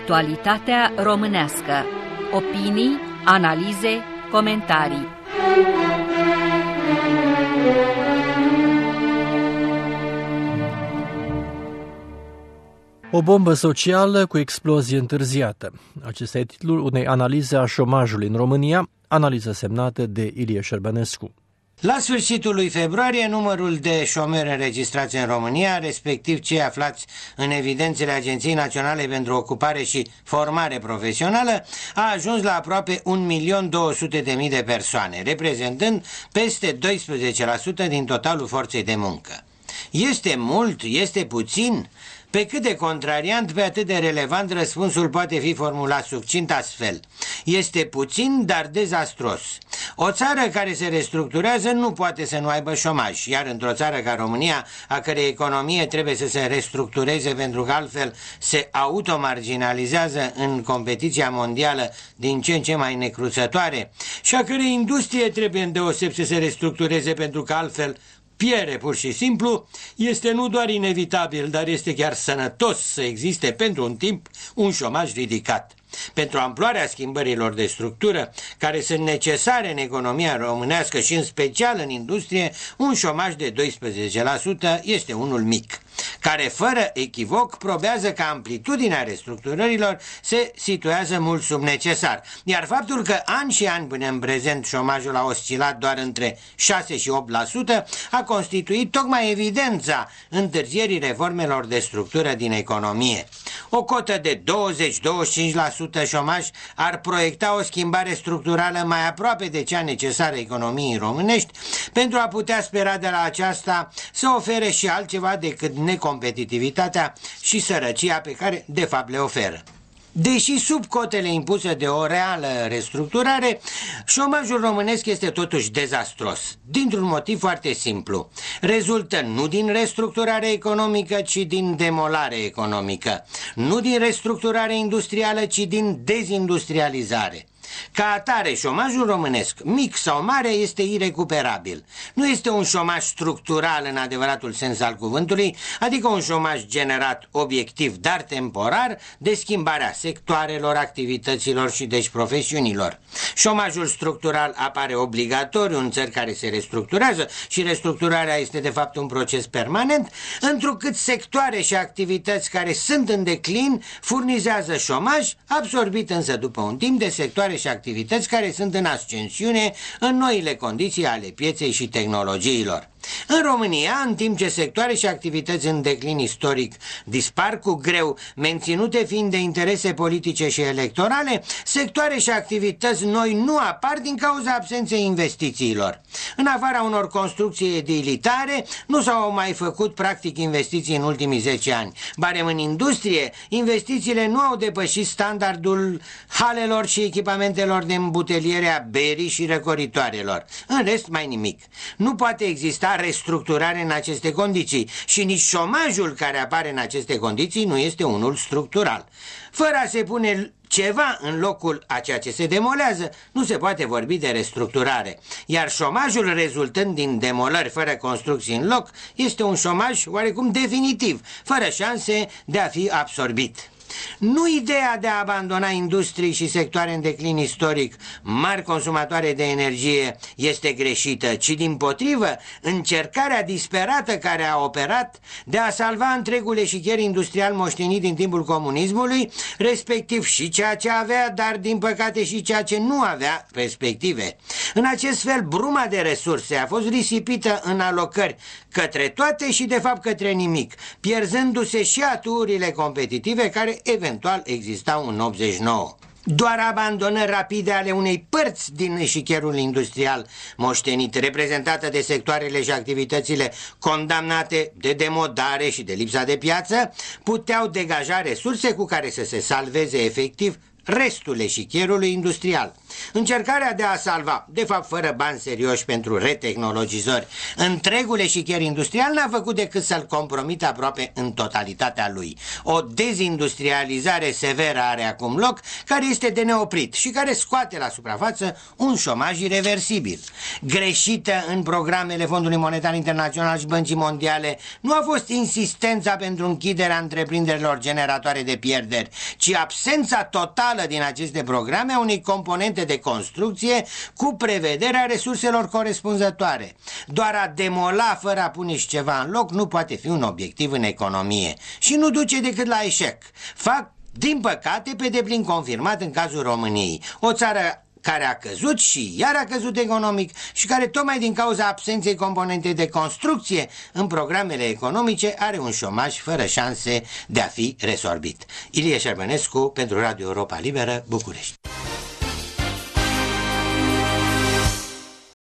Actualitatea românească. Opinii, analize, comentarii. O bombă socială cu explozie întârziată. Acesta e titlul unei analize a șomajului în România, analiză semnată de Ilie Șerbănescu. La sfârșitul lui februarie, numărul de șomeri înregistrați în România, respectiv cei aflați în evidențele Agenției Naționale pentru Ocupare și Formare Profesională, a ajuns la aproape 1.200.000 de persoane, reprezentând peste 12% din totalul forței de muncă. Este mult? Este puțin? Pe cât de contrariant, pe atât de relevant, răspunsul poate fi formulat succint astfel: este puțin, dar dezastros. O țară care se restructurează nu poate să nu aibă șomaj, iar într-o țară ca România, a cărei economie trebuie să se restructureze pentru că altfel se automarginalizează în competiția mondială din ce în ce mai necruțătoare și a cărei industrie trebuie îndeoseb să se restructureze pentru că altfel pierde pur și simplu, este nu doar inevitabil, dar este chiar sănătos să existe pentru un timp un șomaj ridicat. Pentru amploarea schimbărilor de structură care sunt necesare în economia românească și în special în industrie, un șomaj de 12% este unul mic, care fără echivoc probează că amplitudinea restructurărilor se situează mult sub necesar, iar faptul că ani și ani până în prezent șomajul a oscilat doar între 6 și 8% a constituit tocmai evidența întârzierii reformelor de structură din economie. O cotă de 20-25% șomaj ar proiecta o schimbare structurală mai aproape de cea necesară economiei românești pentru a putea spera de la aceasta să ofere și altceva decât necompetitivitatea și sărăcia pe care de fapt le oferă. Deși sub cotele impuse de o reală restructurare, șomajul românesc este totuși dezastros, dintr-un motiv foarte simplu. Rezultă nu din restructurare economică, ci din demolare economică, nu din restructurare industrială, ci din dezindustrializare. Ca atare, șomajul românesc, mic sau mare, este irecuperabil. Nu este un șomaj structural în adevăratul sens al cuvântului, adică un șomaj generat obiectiv, dar temporar, de schimbarea sectoarelor, activităților și deci profesiunilor. Șomajul structural apare obligatoriu în țări care se restructurează și restructurarea este de fapt un proces permanent, întrucât sectoare și activități care sunt în declin furnizează șomaj, absorbit însă după un timp de sectoare și activități care sunt în ascensiune în noile condiții ale pieței și tehnologiilor. În România, în timp ce sectoare și activități în declin istoric dispar cu greu, menținute fiind de interese politice și electorale, sectoare și activități noi nu apar din cauza absenței investițiilor. În afara unor construcții edilitare, nu s-au mai făcut practic investiții în ultimii 10 ani. Barem în industrie, investițiile nu au depășit standardul halelor și echipamentelor de îmbuteliere a berii și răcoritoarelor. În rest, mai nimic. Nu poate exista restructurare în aceste condiții și nici șomajul care apare în aceste condiții nu este unul structural. Fără a se pune ceva în locul a ceea ce se demolează, nu se poate vorbi de restructurare, iar șomajul rezultând din demolări fără construcții în loc este un șomaj oarecum definitiv, fără șanse de a fi absorbit. Nu ideea de a abandona industrii și sectoare în declin istoric, mari consumatoare de energie, este greșită, ci dimpotrivă, încercarea disperată care a operat de a salva întregul eșichier industrial moștenit din timpul comunismului, respectiv și ceea ce avea, dar din păcate și ceea ce nu avea perspective. În acest fel, bruma de resurse a fost risipită în alocări către toate și de fapt către nimic, pierzându-se și aturile competitive care eventual existau în 89. Doar abandonări rapide ale unei părți din eșichierul industrial moștenit, reprezentată de sectoarele și activitățile condamnate de demodare și de lipsa de piață, puteau degaja resurse cu care să se salveze efectiv restul eșichierului industrial. Încercarea de a salva, de fapt fără bani serioși pentru retehnologizări, întregul eșichier industrial n-a făcut decât să-l compromită aproape în totalitatea lui. O dezindustrializare severă are acum loc, care este de neoprit și care scoate la suprafață un șomaj ireversibil. Greșită în programele Fondului Monetar Internațional și Băncii Mondiale nu a fost insistența pentru închiderea întreprinderilor generatoare de pierderi, ci absența totală din aceste programe a unei componente de construcție cu prevederea resurselor corespunzătoare. Doar a demola fără a pune și ceva în loc nu poate fi un obiectiv în economie și nu duce decât la eșec. Fac, din păcate, pe deplin confirmat în cazul României, o țară care a căzut și iar a căzut economic și care tocmai din cauza absenței componentei de construcție în programele economice are un șomaj fără șanse de a fi resorbit. Ilie Șerbănescu pentru Radio Europa Liberă, București.